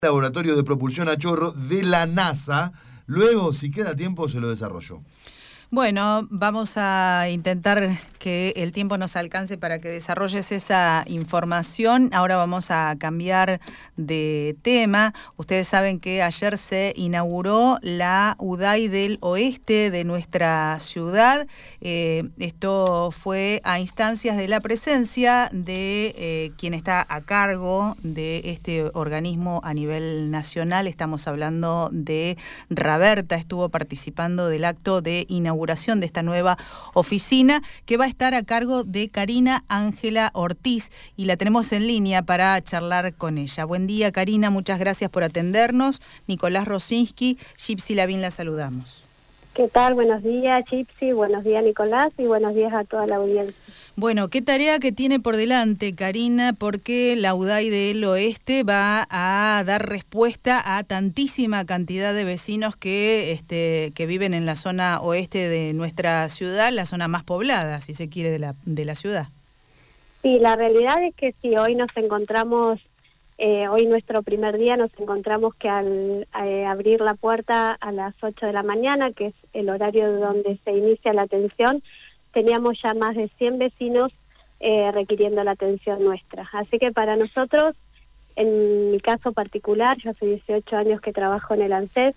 Laboratorio de Propulsión a Chorro de la NASA. Luego, si queda tiempo, se lo desarrollo. Bueno, vamos a intentar que el tiempo nos alcance para que desarrolles esa información. Ahora vamos a cambiar de tema. Ustedes saben que ayer se inauguró la UDAI del Oeste de nuestra ciudad. Esto fue a instancias de la presencia de quien está a cargo de este organismo a nivel nacional. Estamos hablando de Raberta. Estuvo participando del acto de inauguración de esta nueva oficina que va a estar a cargo de Karina Ángela Ortiz y la tenemos en línea para charlar con ella. Buen día, Karina, muchas gracias por atendernos. Nicolás Rosinski, Gypsy Lavín, la saludamos. ¿Qué tal? Buenos días, Gypsy, buenos días, Nicolás, y buenos días a toda la audiencia. Bueno, ¿qué tarea que tiene por delante, Karina? Porque la UDAI del Oeste va a dar respuesta a tantísima cantidad de vecinos que viven en la zona oeste de nuestra ciudad, la zona más poblada, si se quiere, de la ciudad. Sí, la realidad es que sí, hoy nos encontramos, hoy nuestro primer día nos encontramos que al abrir la puerta a las 8 de la mañana, que es el horario donde se inicia la atención, teníamos ya más de 100 vecinos requiriendo la atención nuestra. Así que para nosotros, en mi caso particular, yo hace 18 años que trabajo en el ANSES,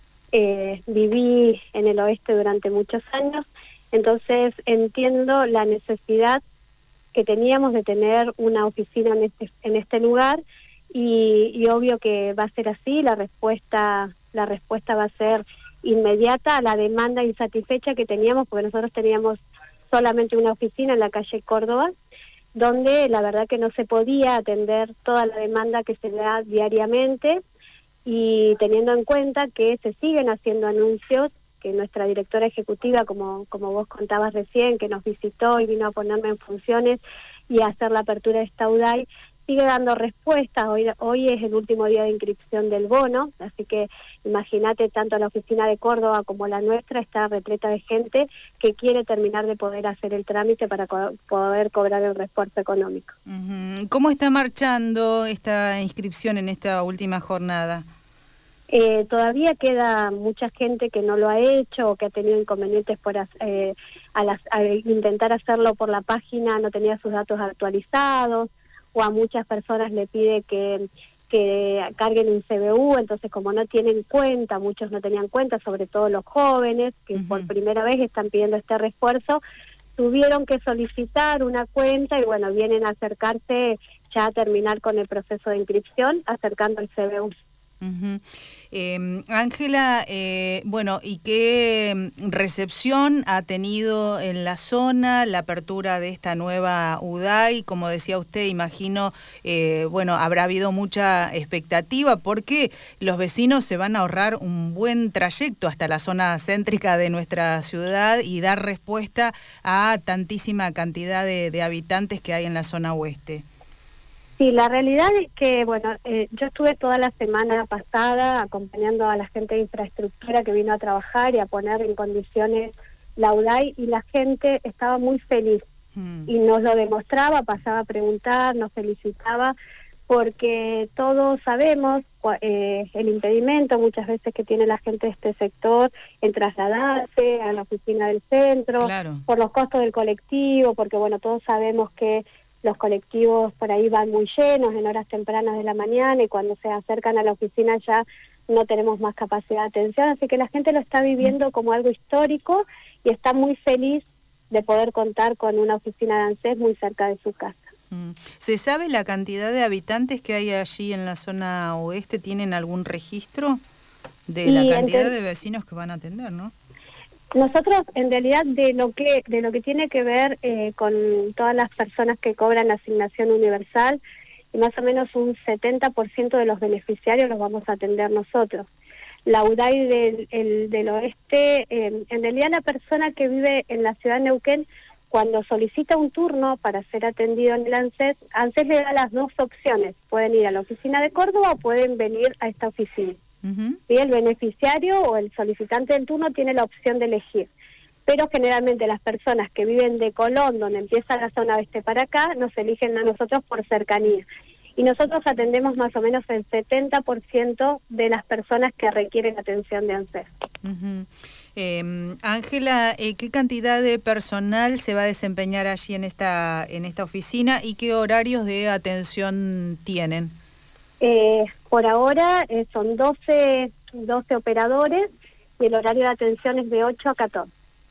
viví en el oeste durante muchos años, entonces entiendo la necesidad que teníamos de tener una oficina en este lugar y obvio que va a ser así, la respuesta va a ser inmediata a la demanda insatisfecha que teníamos, porque nosotros teníamos solamente una oficina en la calle Córdoba, donde la verdad que no se podía atender toda la demanda que se da diariamente, y teniendo en cuenta que se siguen haciendo anuncios, que nuestra directora ejecutiva, como vos contabas recién, que nos visitó y vino a ponerme en funciones y a hacer la apertura de esta UDAI, sigue dando respuestas. Hoy es el último día de inscripción del bono, así que imagínate, tanto la oficina de Córdoba como la nuestra está repleta de gente que quiere terminar de poder hacer el trámite para poder cobrar el refuerzo económico. ¿Cómo está marchando esta inscripción en esta última jornada? Todavía queda mucha gente que no lo ha hecho o que ha tenido inconvenientes al intentar hacerlo por la página, no tenía sus datos actualizados, o a muchas personas le pide que carguen un CBU, entonces como no tienen cuenta, muchos no tenían cuenta, sobre todo los jóvenes que por primera vez están pidiendo este refuerzo, tuvieron que solicitar una cuenta y bueno, vienen a acercarse ya a terminar con el proceso de inscripción, acercando el CBU. Ángela, bueno, ¿y qué recepción ha tenido en la zona la apertura de esta nueva UDAI? Como decía usted, imagino, bueno, habrá habido mucha expectativa porque los vecinos se van a ahorrar un buen trayecto hasta la zona céntrica de nuestra ciudad y dar respuesta a tantísima cantidad de habitantes que hay en la zona oeste. Sí, la realidad es que, bueno, yo estuve toda la semana pasada acompañando a la gente de infraestructura que vino a trabajar y a poner en condiciones la UDAI, y la gente estaba muy feliz y nos lo demostraba, pasaba a preguntar, nos felicitaba, porque todos sabemos el impedimento muchas veces que tiene la gente de este sector en trasladarse a la oficina del centro, claro, por los costos del colectivo, porque bueno, todos sabemos que los colectivos por ahí van muy llenos en horas tempranas de la mañana y cuando se acercan a la oficina ya no tenemos más capacidad de atención, así que la gente lo está viviendo como algo histórico y está muy feliz de poder contar con una oficina de ANSES muy cerca de su casa. ¿Se sabe la cantidad de habitantes que hay allí en la zona oeste? ¿Tienen algún registro de la cantidad de vecinos que van a atender, no? Nosotros, en realidad, de lo que tiene que ver con todas las personas que cobran asignación universal, más o menos un 70% de los beneficiarios los vamos a atender nosotros. La UDAI del Oeste, en realidad la persona que vive en la ciudad de Neuquén, cuando solicita un turno para ser atendido en el ANSES le da las dos opciones: pueden ir a la oficina de Córdoba o pueden venir a esta oficina. Y el beneficiario o el solicitante del turno tiene la opción de elegir. Pero generalmente las personas que viven de Colón, donde empieza la zona oeste para acá, nos eligen a nosotros por cercanía. y nosotros atendemos más o menos el 70% de las personas que requieren atención de ANSES. Ángela, ¿qué cantidad de personal se va a desempeñar allí en esta oficina y qué horarios de atención tienen? Por ahora son 12 operadores y el horario de atención es de 8 a 14.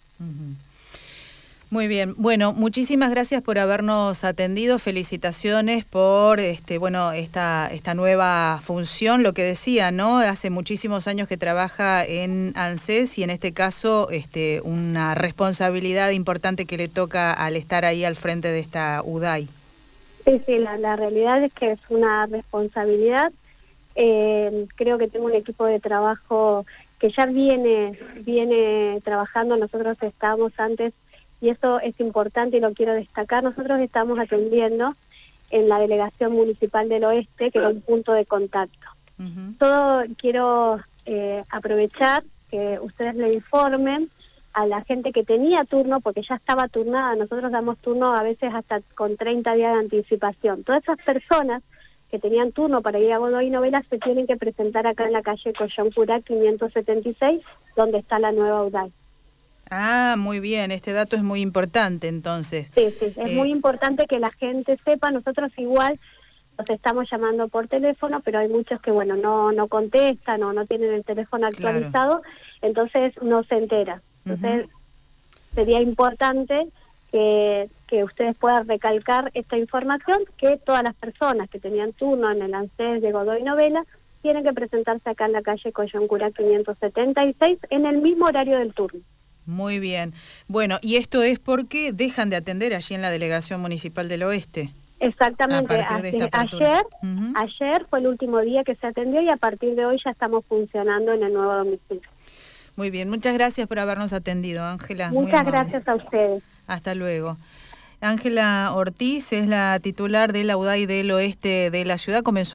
Muy bien. Bueno, muchísimas gracias por habernos atendido. Felicitaciones por esta nueva función. Lo que decía, ¿no? Hace muchísimos años que trabaja en ANSES y en este caso una responsabilidad importante que le toca al estar ahí al frente de esta UDAI. Sí, la realidad es que es una responsabilidad. Creo que tengo un equipo de trabajo que ya viene trabajando. Nosotros estábamos antes, y eso es importante y lo quiero destacar, nosotros estamos atendiendo en la Delegación Municipal del Oeste, que era un punto de contacto. Quiero aprovechar que ustedes le informen a la gente que tenía turno, porque ya estaba turnada. Nosotros damos turno a veces hasta con 30 días de anticipación. Todas esas personas que tenían turno para ir a Godoy Novela se tienen que presentar acá en la calle Collón Curac 576, donde está la nueva UDAI. Ah, muy bien, este dato es muy importante entonces. Sí, es muy importante que la gente sepa. Nosotros igual los estamos llamando por teléfono, pero hay muchos que no contestan o no tienen el teléfono actualizado, entonces no se entera. Entonces sería importante que ustedes puedan recalcar esta información, que todas las personas que tenían turno en el ANSES de Godoy Novela tienen que presentarse acá en la calle Collón Curac 576 en el mismo horario del turno. Muy bien. Bueno, y esto es porque dejan de atender allí en la Delegación Municipal del Oeste. Exactamente. Ayer fue el último día que se atendió y a partir de hoy ya estamos funcionando en el nuevo domicilio. Muy bien, muchas gracias por habernos atendido, Ángela. Muchas gracias a ustedes. Hasta luego. Ángela Ortiz es la titular de la UDAI del Oeste de la ciudad. Comenzó